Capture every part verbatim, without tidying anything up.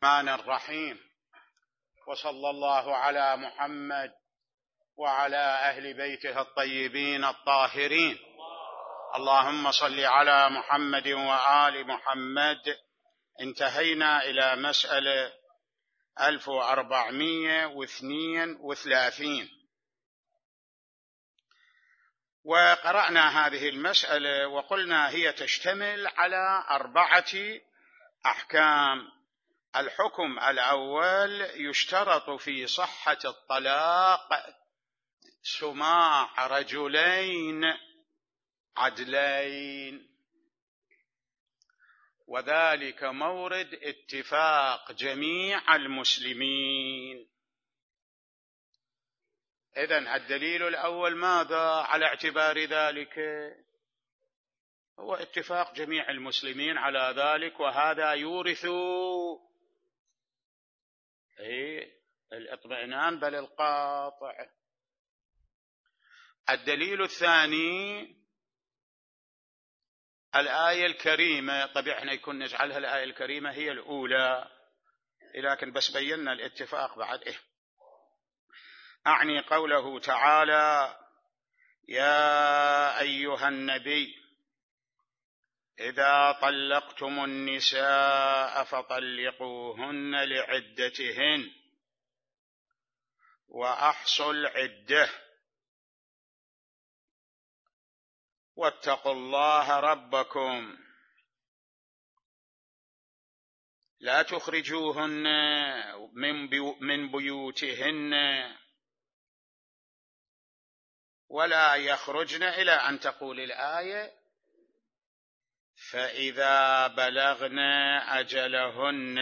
الرحمن الرحيم، وصلى الله على محمد وعلى أهل بيته الطيبين الطاهرين. اللهم صل على محمد وآل محمد. انتهينا إلى مسألة ألف وأربعمائة واثنين وثلاثين، وقرأنا هذه المسألة وقلنا هي تشتمل على أربعة أحكام. الحكم الأول: يشترط في صحة الطلاق سماع رجلين عدلين، وذلك مورد اتفاق جميع المسلمين. إذن الدليل الأول ماذا على اعتبار ذلك؟ هو اتفاق جميع المسلمين على ذلك، وهذا يورث إيه الاطمئنان بل القاطع. الدليل الثاني الآية الكريمة. طبعا احنا يكون نجعلها الآية الكريمة هي الأولى، لكن بس بينا الاتفاق بعد إيه. أعني قوله تعالى: يا أيها النبي إذا طلقتم النساء فطلقوهن لعدتهن وأحصوا العدة واتقوا الله ربكم لا تخرجوهن من بيوتهن ولا يخرجن، إلى أن تقول الآية: فإذا بلغن أجلهن.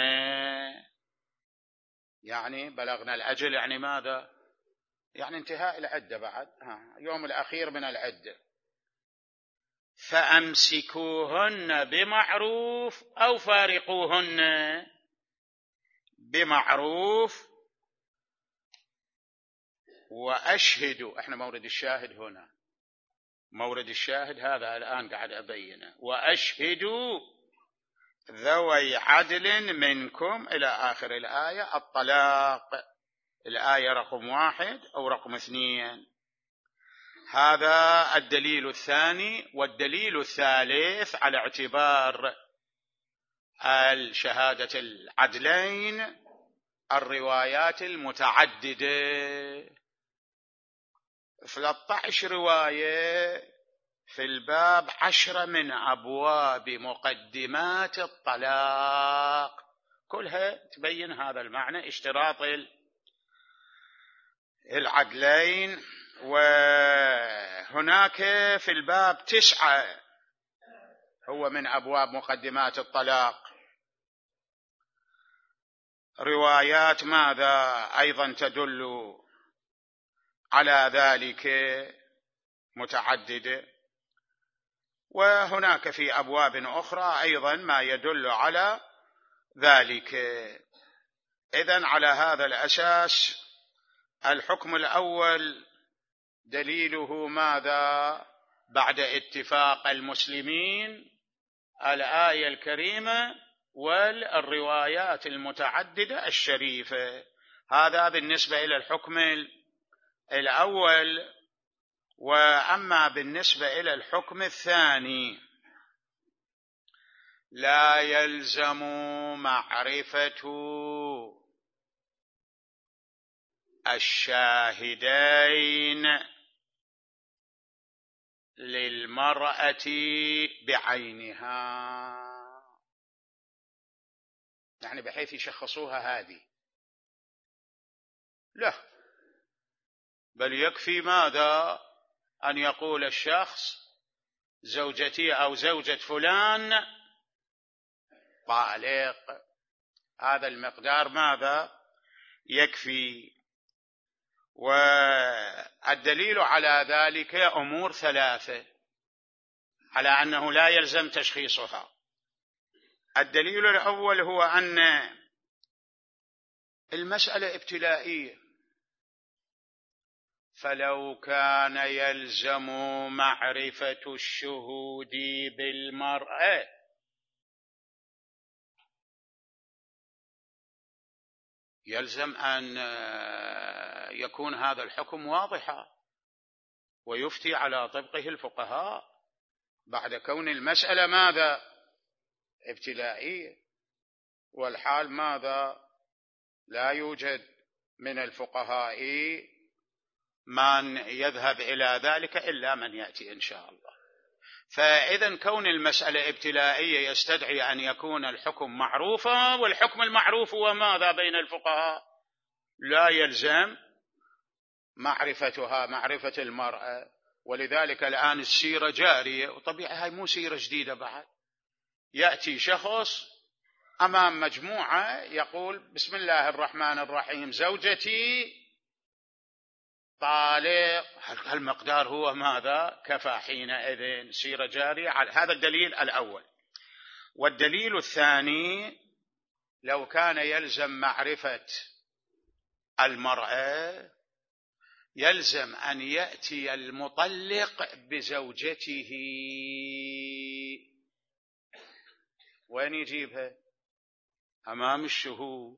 يعني بلغنا الأجل يعني ماذا؟ يعني انتهاء العدة، بعد ها يوم الأخير من العدة. فأمسكوهن بمعروف أو فارقوهن بمعروف وأشهدوا. احنا مورد الشاهد هنا، مورد الشاهد هذا الآن قاعد أبينه: وأشهدوا ذوي عدل منكم، إلى آخر الآية. الطلاق الآية رقم واحد أو رقم اثنين. هذا الدليل الثاني. والدليل الثالث على اعتبار الشهادة العدلين الروايات المتعددة. ثلاثة عشر رواية في الباب، عشرة من أبواب مقدمات الطلاق، كلها تبين هذا المعنى: اشتراط العدلين. وهناك في الباب تسعة هو من أبواب مقدمات الطلاق روايات ماذا أيضا تدل على ذلك متعددة، وهناك في أبواب أخرى أيضا ما يدل على ذلك. إذن على هذا الأساس الحكم الأول دليله ماذا؟ بعد اتفاق المسلمين الآية الكريمة والروايات المتعددة الشريفة. هذا بالنسبة إلى الحكم الأول. وأما بالنسبة إلى الحكم الثاني: لا يلزم معرفة الشاهدين للمرأة بعينها، يعني بحيث يشخصوها هذه، لا، بل يكفي ماذا؟ أن يقول الشخص: زوجتي أو زوجة فلان طالق. هذا المقدار ماذا؟ يكفي. والدليل على ذلك أمور ثلاثة على أنه لا يلزم تشخيصها. الدليل الأول هو أن المسألة ابتلائية، فلو كان يلزم معرفة الشهود بالمرأة يلزم أن يكون هذا الحكم واضحا ويفتي على طبقه الفقهاء بعد كون المسألة ماذا؟ ابتلائية، والحال ماذا؟ لا يوجد من الفقهاء من يذهب إلى ذلك إلا من يأتي إن شاء الله. فإذا كون المسألة ابتلائية يستدعي أن يكون الحكم معروفا، والحكم المعروف هو ماذا بين الفقهاء؟ لا يلزم معرفتها معرفة المرأة. ولذلك الآن السيرة جارية، وطبيعي هاي مو سيرة جديدة بعد. يأتي شخص أمام مجموعة يقول بسم الله الرحمن الرحيم زوجتي طالق، هالمقدار هو ماذا؟ كفى حينئذ، سيرة جارية. هذا الدليل الأول. والدليل الثاني لو كان يلزم معرفة المرأة يلزم أن يأتي المطلق بزوجته. وين يجيبها؟ أمام الشهود.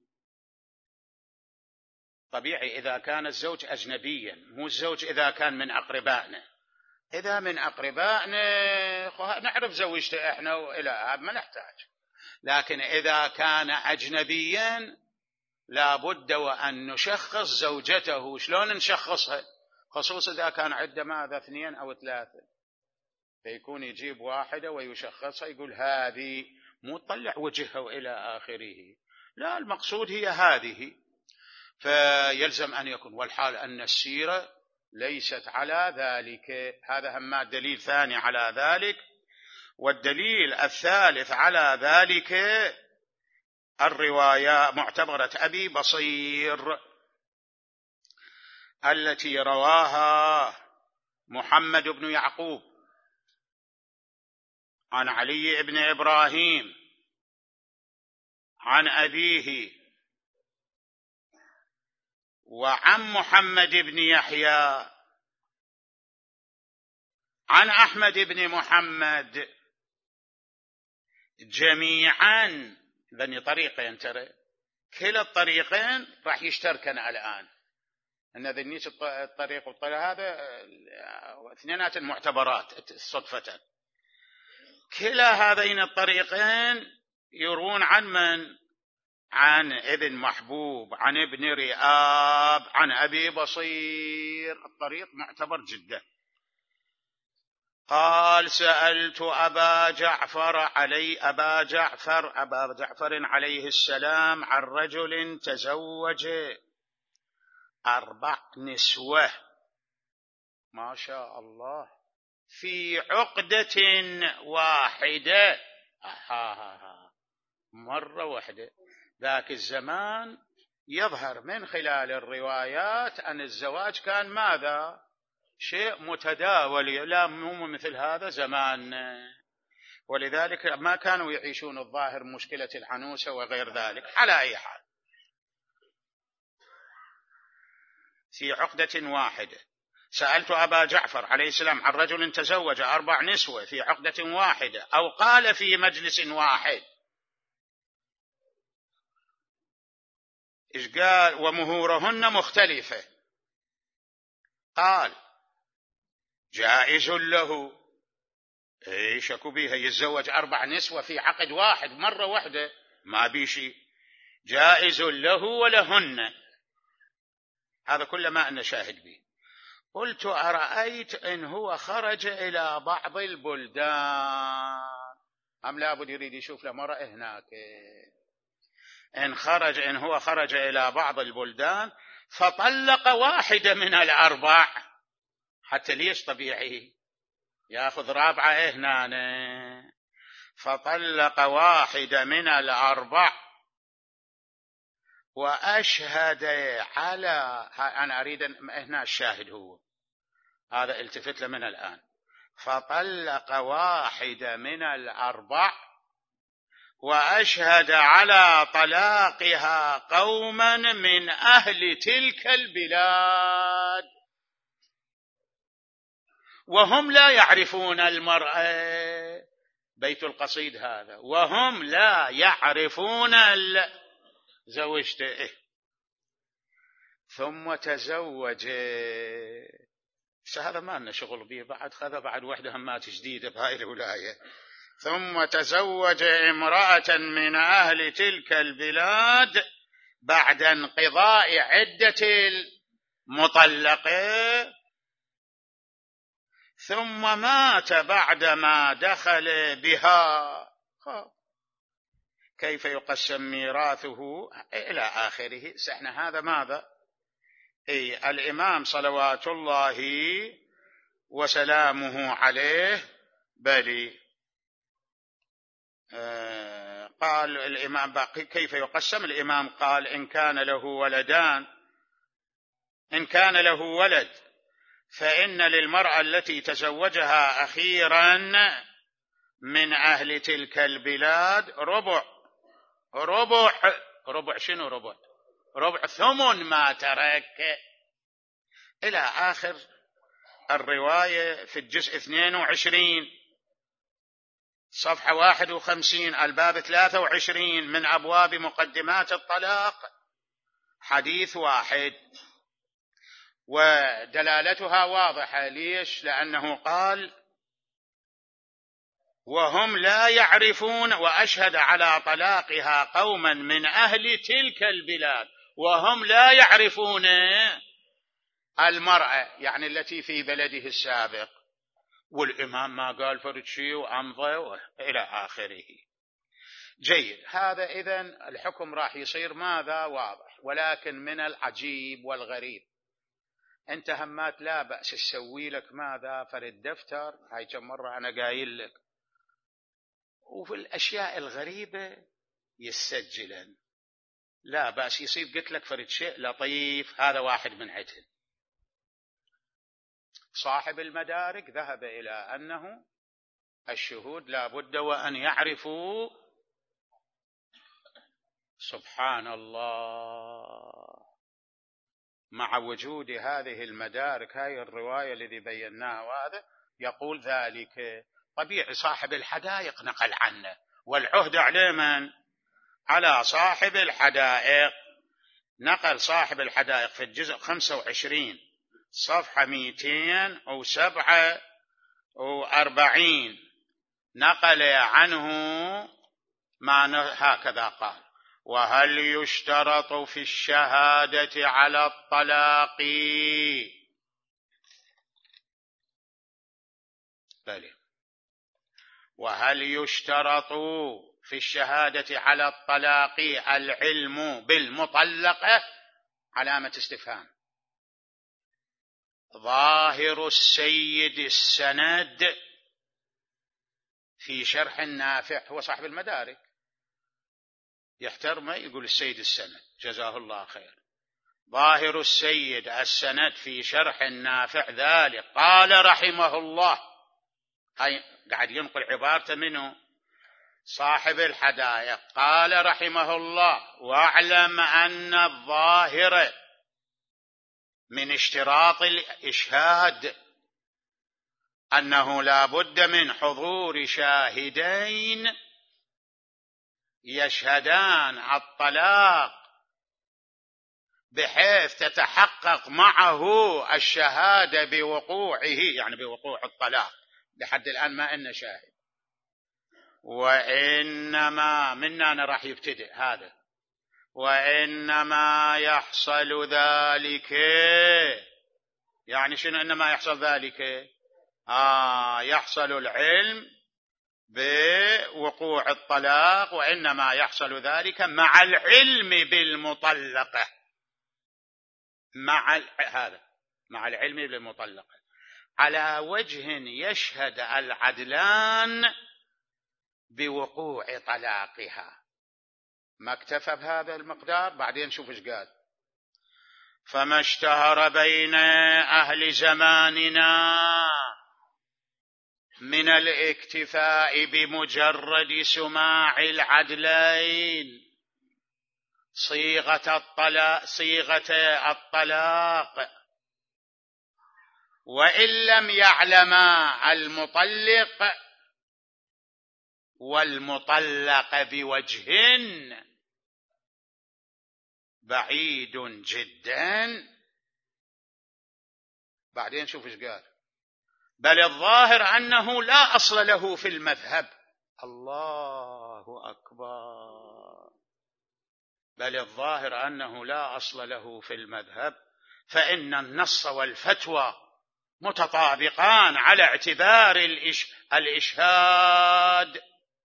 طبيعي إذا كان الزوج أجنبيا، مو الزوج إذا كان من أقربائنا. إذا من أقربائنا نعرف زوجته إحنا وإلى هذا ما نحتاج. لكن إذا كان أجنبيا لابد وأن نشخص زوجته. شلون نشخصها؟ خصوصا إذا كان عدة ماذا؟ اثنين أو ثلاثة، فيكون يجيب واحدة ويشخصها، يقول هذه، مو تطلع وجهها وإلى آخره، لا، المقصود هي هذه. فيلزم أن يكون، والحال أن السيرة ليست على ذلك. هذا هم دليل ثاني على ذلك. والدليل الثالث على ذلك الرواية معتبرة أبي بصير التي رواها محمد بن يعقوب عن علي بن إبراهيم عن أبيه وعن محمد بن يحيى عن أحمد بن محمد جميعا. ذني طريقين، ترى كلا الطريقين راح يشتركن الآن، أن ذنيت الطريق والطريق هذا اثنينات المعتبرات صدفة. كلا هذين الطريقين يرون عن من؟ عن ابن محبوب عن ابن رئاب عن أبي بصير. الطريق معتبر جدا. قال سألت أبا جعفر علي أبا جعفر أبا جعفر عليه السلام عن رجل تزوج أربع نسوة، ما شاء الله، في عقدة واحدة. أحاها مرة واحدة. ذاك الزمان يظهر من خلال الروايات أن الزواج كان ماذا؟ شيء متداول، لا مو مثل هذا زمان. ولذلك ما كانوا يعيشون الظاهر مشكلة العنوسة وغير ذلك. على أي حال، في عقدة واحدة. سألت أبا جعفر عليه السلام عن رجل تزوج أربع نسوة في عقدة واحدة، أو قال في مجلس واحد. إيش قال؟ ومهورهن مختلفة. قال جائز له. ايش اكو بيها؟ يتزوج أربع نسوة في عقد واحد مرة واحدة، ما بيشي. جائز له ولهن. هذا كل ما أنا شاهد به. قلت أرأيت إن هو خرج إلى بعض البلدان، أم لابد يريد يشوف له مرأة هناك. إن خرج إن هو خرج إلى بعض البلدان فطلق واحدة من الأربع، حتى ليش طبيعي يأخذ رابعة هنا. فطلق واحدة من الأربع وأشهد على، أنا أريد هنا الشاهد هو هذا، التفت له من الآن. فطلق واحدة من الأربع وأشهد على طلاقها قوما من أهل تلك البلاد وهم لا يعرفون المرأة. بيت القصيد هذا. وهم لا يعرفون زوجته. ثم تزوج. هذا ما لنا شغل به بعد، خذ بعد وحده همات جديدة بهاي الولاية. ثم تزوج امرأة من أهل تلك البلاد بعد انقضاء عدة المطلقة، ثم مات بعدما دخل بها. كيف يقسم ميراثه إلى آخره. سحنا هذا ماذا؟ أي الإمام صلوات الله وسلامه عليه بل آه قال الإمام باقي كيف يقسم. الإمام قال إن كان له ولدان، إن كان له ولد فإن للمرأة التي تزوجها أخيرا من أهل تلك البلاد ربع. ربع ربع شنو ربع؟ ربع ثمن ما ترك، إلى آخر الرواية في الجزء اثنين وعشرين صفحة واحد وخمسين الباب ثلاثة وعشرين من أبواب مقدمات الطلاق، حديث واحد. ودلالتها واضحة. ليش؟ لأنه قال وهم لا يعرفون، وأشهد على طلاقها قوما من أهل تلك البلاد وهم لا يعرفون المرأة، يعني التي في بلده السابق. والإمام ما قال فرد شيء وأمضى إلى آخره. جيد. هذا إذن الحكم راح يصير ماذا؟ واضح. ولكن من العجيب والغريب أنت همات لا بأس تسوي لك ماذا؟ فرد دفتر، هاي كم مرة أنا قايل لك، وفي الأشياء الغريبة يسجلا، لا بأس يصير. قلت لك فرد شيء لطيف، هذا واحد من عدل. صاحب المدارك ذهب إلى أنه الشهود لا بد وأن يعرفوا. سبحان الله، مع وجود هذه المدارك، هاي الرواية الذي بيناها وهذا يقول ذلك. طبيعي صاحب الحدائق نقل عنه، والعهد عليه من؟ على صاحب الحدائق. نقل صاحب الحدائق في الجزء خمسة وعشرين صفحة مئتين وسبعة وأربعين نقل عنه ما هكذا قال: وهل يشترط في الشهادة على الطلاق؟ بلى. وهل يشترط في الشهادة على الطلاق العلم بالمطلقة؟ علامة استفهام. ظاهر السيد السند في شرح النافع، هو صاحب المدارك يحترمه، يقول السيد السند جزاه الله خير. ظاهر السيد السند في شرح النافع ذلك قال رحمه الله، هاي قاعد ينقل عبارته منه صاحب الحدائق، قال رحمه الله: واعلم أن الظاهر من اشتراط الإشهاد أنه لا بد من حضور شاهدين يشهدان الطلاق بحيث تتحقق معه الشهادة بوقوعه، يعني بوقوع الطلاق. لحد الآن ما إن شاهد. وإنما منا أنا راح يبتدئ هذا: وإنما يحصل ذلك، يعني شنو إنما يحصل ذلك؟ آه يحصل العلم بوقوع الطلاق، وإنما يحصل ذلك مع العلم بالمطلقة، مع هذا مع العلم بالمطلقة، على وجه يشهد العدلان بوقوع طلاقها. ما اكتفى بهذا المقدار، بعدين شوف ايش قال: فما اشتهر بين أهل زماننا من الاكتفاء بمجرد سماع العدلين صيغة الطلاق صيغة الطلاق وإن لم يعلما المطلق والمطلق بوجه، بعيد جدا. بعدين شوف ايش قال: بل الظاهر أنه لا أصل له في المذهب. الله أكبر. بل الظاهر أنه لا أصل له في المذهب، فإن النص والفتوى متطابقان على اعتبار الإش... الإشهاد،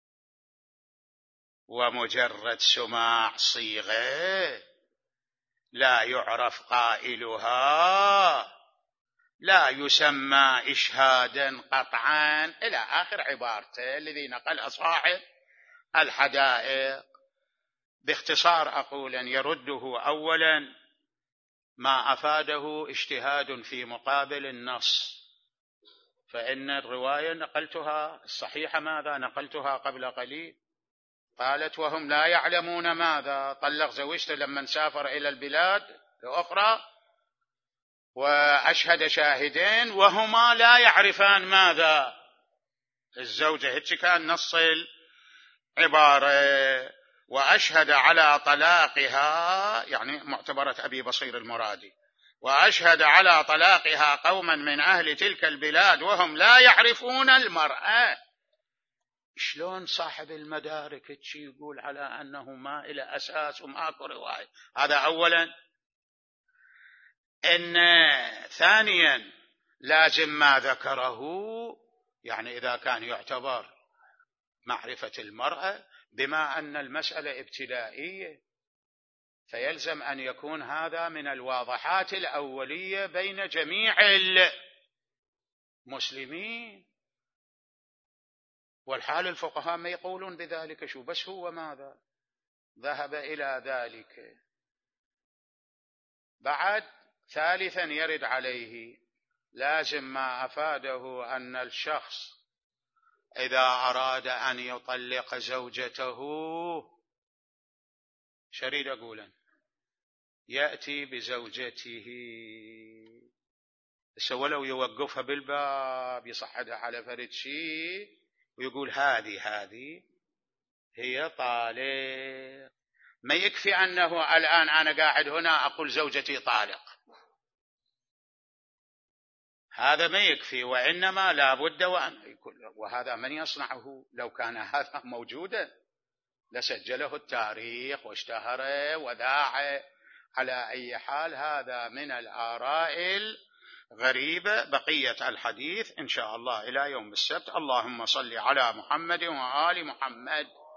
ومجرد سماع صيغة لا يعرف قائلها لا يسمى إشهادا قطعا، إلى آخر عبارته الذي نقل صاحب الحدائق. باختصار أقول أن يرده أولا ما أفاده اجتهاد في مقابل النص، فإن الرواية نقلتها الصحيحة ماذا نقلتها قبل قليل، قالت: وهم لا يعلمون ماذا طلق زوجته لما سافر إلى البلاد الأخرى وأشهد شاهدين وهما لا يعرفان ماذا. الزوجة هيك كان نص العبارة: وأشهد على طلاقها، يعني معتبرة أبي بصير المرادي، وأشهد على طلاقها قوما من أهل تلك البلاد وهم لا يعرفون المرأة. شلون صاحب المدارك يقول على أنه ما إلى أساس وماكو رواية؟ هذا أولا. إن ثانيا لازم ما ذكره، يعني إذا كان يعتبر معرفة المرأة بما أن المسألة ابتدائية، فيلزم أن يكون هذا من الواضحات الأولية بين جميع المسلمين. والحال الفقهاء ما يقولون بذلك، شو بس هو ماذا ذهب إلى ذلك. بعد ثالثا يرد عليه لازم ما أفاده أن الشخص إذا أراد أن يطلق زوجته شريد أقولا يأتي بزوجته، ولو يوقفها بالباب يصعدها على فرد شيء ويقول هذه هذه هي طالق. ما يكفي أنه الآن أنا قاعد هنا أقول زوجتي طالق، هذا ما يكفي، وإنما لا بد وأن يكون. وهذا من يصنعه؟ لو كان هذا موجودا لسجله التاريخ واشتهر وذاع. على أي حال هذا من الآراء الغريبة. بقية الحديث إن شاء الله إلى يوم السبت. اللهم صل على محمد وآل محمد.